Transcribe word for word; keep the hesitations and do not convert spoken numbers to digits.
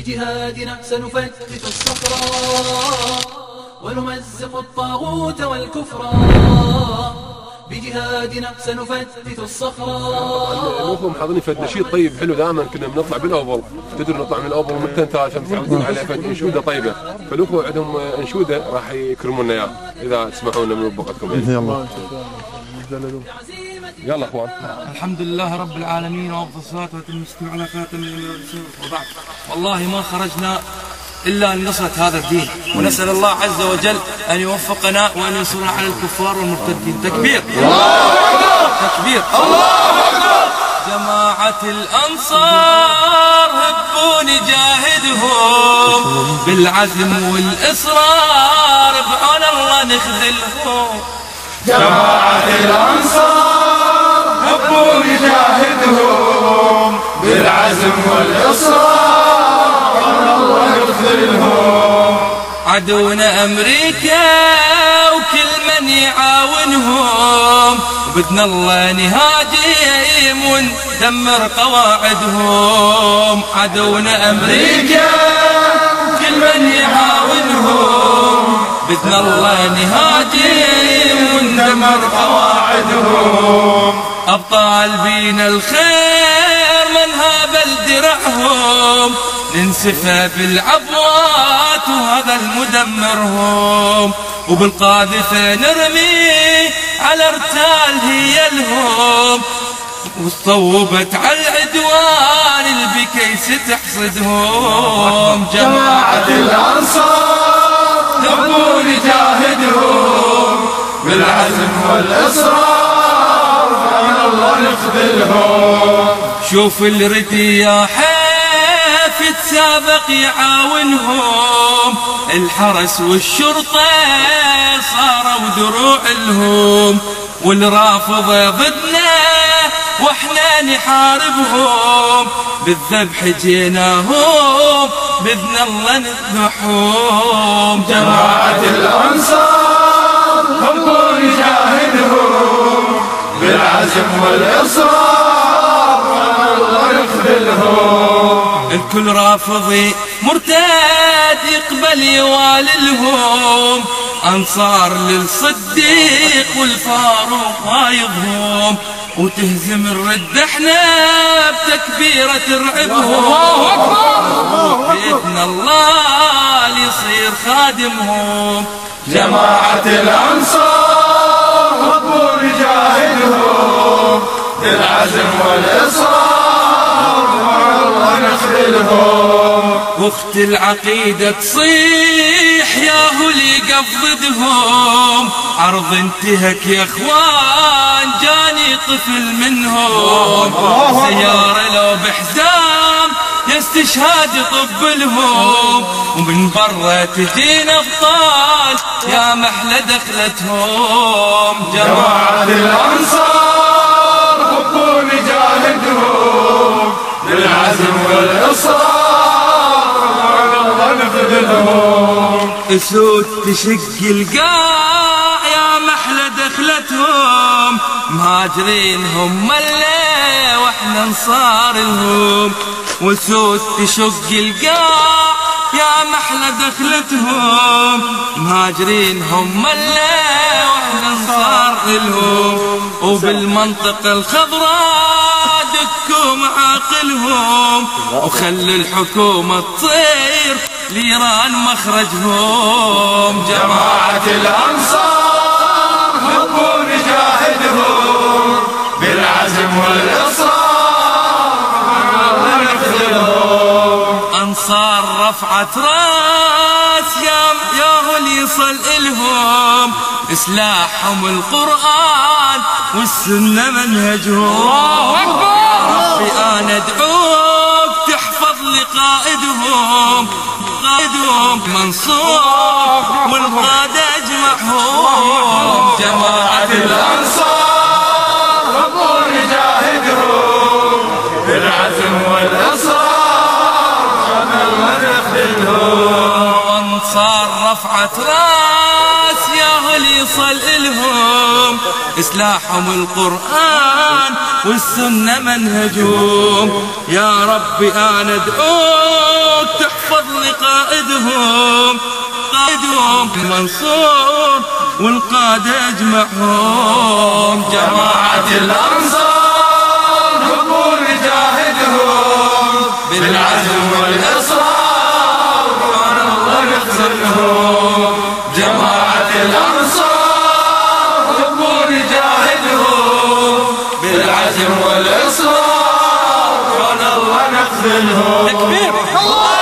بجهادنا سنفتت الصخرة ونمزق الطاغوت والكفر. بجهادنا سنفتت الصخرة. نوفهم حاضرين فد نشيد طيب حلو. دائما كنا بنطلع بالاوبل، تدري نطلع من الاوبل من تنتا عشان متعودين عليه فد انشوده طيبه. فلوكو عندهم انشوده راح يكرمونا اياه اذا تسمحوا لنا من وقتكم. يلا يلا اخوان. الحمد لله رب العالمين وافضل الصلاه واتم التسليم على خاتم الرسول. وبعد، والله ما خرجنا إلا لنصرة هذا الدين، ونسأل الله عز وجل أن يوفقنا وأن ينصرنا على الكفار والمرتدين. تكبير تكبير الله أكبر. جماعة الأنصار هبوا نجاهدهم بالعزم والإصرار، بعون الله نخذلهم. جماعة الأنصار هبوا نجاهدهم بالعزم والإصرار، الله يخذلهم. عدونا أمريكا وكل من يعاونهم، بدنا الله نهاجم وندمر قواعدهم. عدونا أمريكا وكل من يعاونهم، بدنا الله نهاجم وندمر قواعدهم. أبطال بينا الخير من هابل درعهم، ننسفى بالعبوات وهذا المدمرهم. وبالقاذفة نرمي على ارتال هي الهم، وصوبت على العدوان البكيس تحصدهم. جماعة الأنصار هبوا نجاهدهم بالعزم والإصرار، بعون الله نخذلهم. شوف الردي يا حيف تسابق يعاونهم، الحرس والشرطة صاروا دروع لهم، والرافضة ضدنا واحنا نحاربهم، بالذبح جيناهم بإذن الله نذبحهم. جماعة الأنصار هبوا نجاهدهم بالعزم والإصرار، الله يخذلهم. الكل رافضي مرتاد يقبل يواللهم، أنصار للصديق والفاروق وايضهم، وتهزم الرد احنا بتكبيرة ترعبهم. بإذن الله ليصير خادمهم. جماعة الأنصار هبوا نجاهدهم بالعزم والإصرار، الله نخذلهم. واخت العقيدة تصيح يا هو اللي قفضدهم، عرض انتهك يا اخوان جاني طفل منهم، سيارة لو بحزام يا استشهاد يطب لهم، ومن برا تجينا ابطال يا محلى دخلتهم. جماعة الأنصار هبوا نجاهدهم بالعزم والإصرار، الله نخذلهم. اسود تشق القاع يا محلى دخلتهم، مهاجرين هم اللي واحنا انصار لهم، وسود تشق القاع يا محلى دخلتهم، مهاجرين هم اللي واحنا انصار لهم. وبالمنطقة الخضراء دكوا معاقلهم، وخلوا الحكومة تطير لإيران مخرجهم. جماعة الأنصار هبوا نجاهدهم بالعزم والإصرار، الله نخذلهم. أنصار رفعت راس يا يا هو اللي يصل إلهم، سلاحهم القرآن والسنة منهجهم. ربي أنا أدعوك تحفظ لقائدهم، قائدهم منصور والقادة أجمعهم. جماعة الأنصار هبوا نجاهدهم بالعزم والإصرار، الله نخذلهم. أنصار رفعت راس يا هو اللي يصل إلهم، سلاحهم القرآن والسنة منهجهم. يا ربي أنا أدعوك الأرض قائدهم قائدهم منصور والقادة اجمعهم. جماعة الأنصار نبور نجاهدهم بالعزم والإصرار كان الله يخذلهم. جماعة الأنصار نبور نجاهدهم بالعزم والإصرار كان الله يخذلهم.